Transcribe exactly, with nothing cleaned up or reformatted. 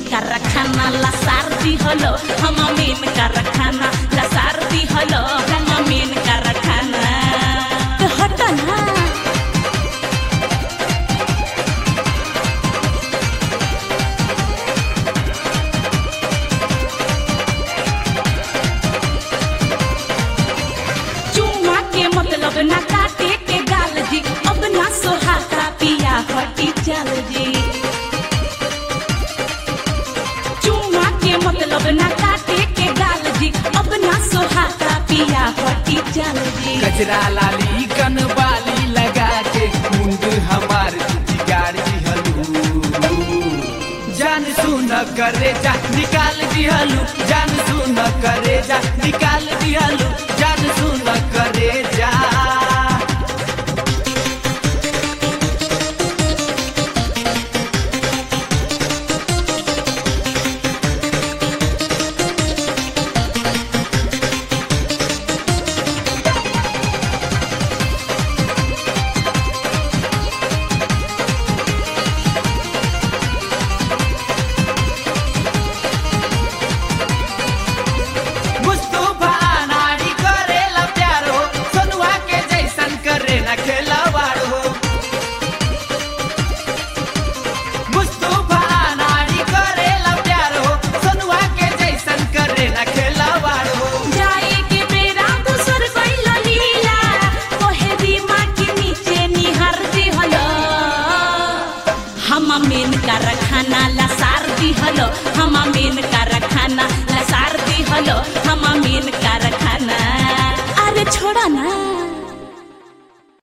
कारखाना लसार दिहलो हम मेन कारखाना लसार दिहलो हम मेन कारखाना तो हट ना चुम्मा के मतलब ना काटे के गाल जी अब ना सोहाता पिया हटी चल जी मतलब ना काटे के गाल जी अब ना सोहाता पिया हटी चल जी कचरा लाली कन वाली लगा के मुंड हमार बिगाड़ दिहलू जान सुन करे जा निकाल दिहलू जान सुन करे जा निकाल दिहलू जान सुन करे जा हम मेन कारखाना लसार दिहलो हम मेन